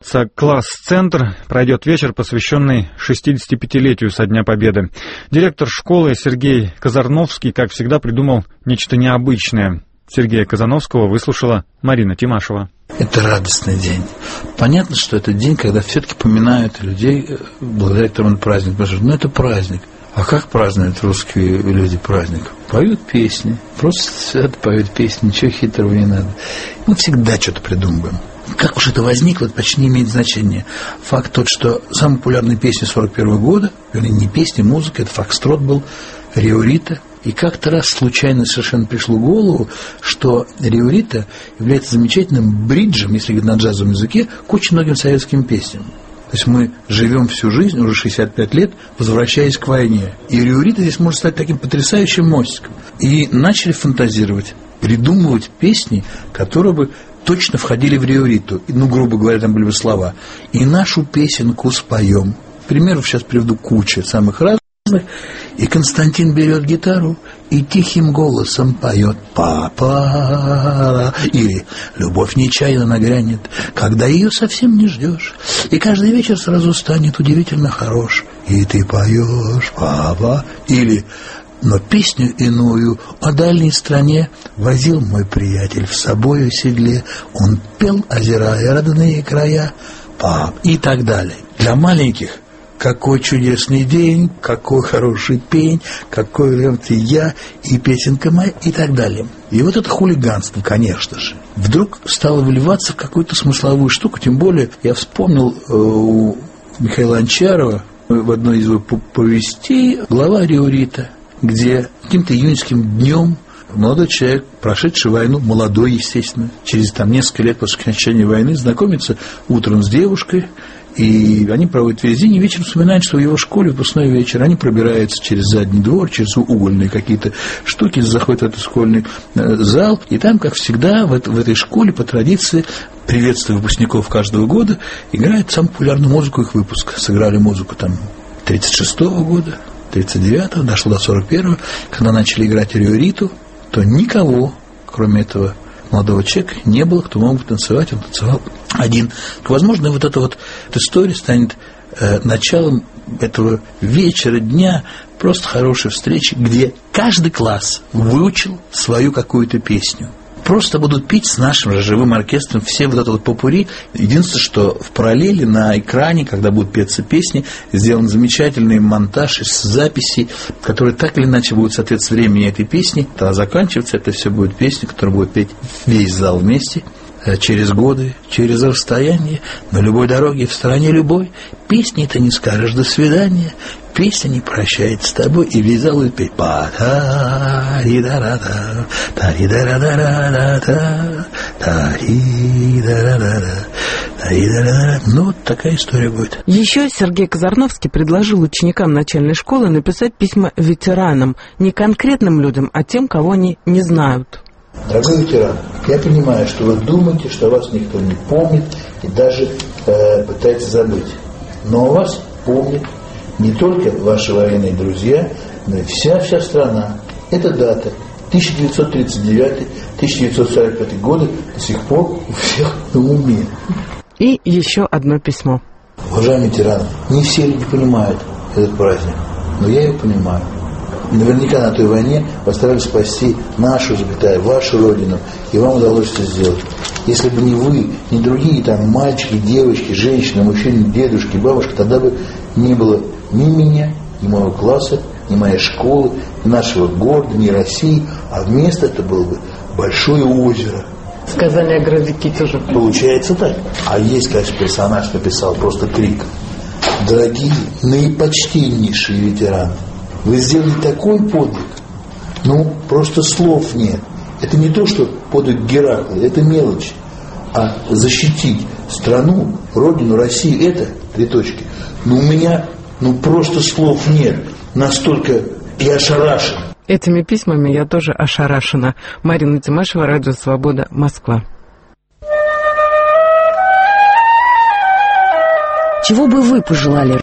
называется «Класс-центр». Пройдет вечер, посвященный 65-летию со Дня Победы. Директор школы Сергей Казарновский, как всегда, придумал нечто необычное. Сергея Казарновского выслушала Марина Тимашева. Это радостный день. Понятно, что это день, когда все-таки поминают людей, благодаря которому праздник. Ну, это праздник. А как празднуют русские люди праздник? Поют песни. Просто свято поют песни, ничего хитрого не надо. Мы всегда что-то придумываем. Как уж это возникло, это почти не имеет значения. Факт тот, что самая популярная песня 41 года, вернее, не песня, музыка, это фокстрот был, Рио Рита. И как-то раз случайно совершенно пришло в голову, что Рио Рита является замечательным бриджем, если говорить на джазовом языке, к очень многим советским песням. То есть мы живем всю жизнь, уже 65 лет, возвращаясь к войне. И Рио Рита здесь может стать таким потрясающим мостиком. И начали фантазировать, придумывать песни, которые бы точно входили в Рио Риту. Ну, грубо говоря, там были бы слова. И нашу песенку споем. Примеров сейчас приведу кучу самых разных. И Константин берет гитару и тихим голосом поет «Папа». Или «Любовь нечаянно нагрянет, когда ее совсем не ждешь, и каждый вечер сразу станет удивительно хорош, и ты поешь «Папа». Или «Но песню иную о дальней стране возил мой приятель в собою седле, он пел, озирая родные края, пап» и так далее. Для маленьких «Какой чудесный день, какой хороший пень, какой вариант я, и песенка моя», и так далее. И вот это хулиганство, конечно же, вдруг стало выливаться в какую-то смысловую штуку, тем более я вспомнил у Михаила Анчарова в одной из его повестей глава Рио Рита, где каким-то июньским днем молодой человек, прошедший войну, молодой, естественно, через несколько лет после окончания войны, знакомится утром с девушкой, и они проводят весь день, и вечером вспоминают, что в его школе выпускной вечер. Они пробираются через задний двор, через угольные какие-то штуки, заходят в этот школьный зал, и там, как всегда, в этой школе по традиции, приветствуя выпускников каждого года, играют самую популярную музыку их выпуска. Сыграли музыку 36-го года, 39-го, дошло до 41-го, когда начали играть Рио Риту, то никого, кроме этого молодого человека, не было, кто мог бы танцевать, он танцевал один. Возможно, эта история станет началом этого вечера, дня, просто хорошей встречи, где каждый класс выучил свою какую-то песню. Просто будут петь с нашим же живым оркестром все попурри. Единственное, что в параллели на экране, когда будут петься песни, сделан замечательный монтаж из записей, которые так или иначе будут соответствовать времени этой песни. Тогда заканчивается, это все будет песня, которую будет петь весь зал вместе. Через годы, через расстояние, на любой дороге, в стороне любой, песни ты не скажешь «до свидания», песня не прощает с тобой, и весь зал будет петь «па-та-ри-да-ра-да, та-ри-да-ра-да-ра-да, та-ри-да-ра-да-ра». Ну, вот такая история будет. Еще Сергей Казарновский предложил ученикам начальной школы написать письма ветеранам, не конкретным людям, а тем, кого они не знают. Дорогой ветеран, я понимаю, что вы думаете, что вас никто не помнит и даже пытается забыть. Но о вас помнит не только ваши военные друзья, но и вся страна. Эта дата 1939-1945 годы до сих пор у всех на уме. И еще одно письмо. Уважаемые ветераны, не все люди понимают этот праздник, но я его понимаю. И наверняка на той войне вы старались спасти нашу, вашу родину, и вам удалось это сделать. Если бы не вы, не другие мальчики, девочки, женщины, мужчины, дедушки, бабушки, тогда бы не было ни меня, ни моего класса, ни моей школы, ни нашего города, ни России, а вместо этого было бы большое озеро. Сказали о Грозовике тоже. Получается так. А есть, конечно, персонаж написал просто крик. Дорогие, наипочтеннейшие ветераны, вы сделали такой подвиг, просто слов нет. Это не то, что подвиг Геракла, это мелочь. А защитить страну, родину, Россию, это 3 точки. У меня, просто слов нет. Настолько я ошарашен. Этими письмами я тоже ошарашена. Марина Тимашева, Радио Свобода, Москва. Чего бы вы пожелали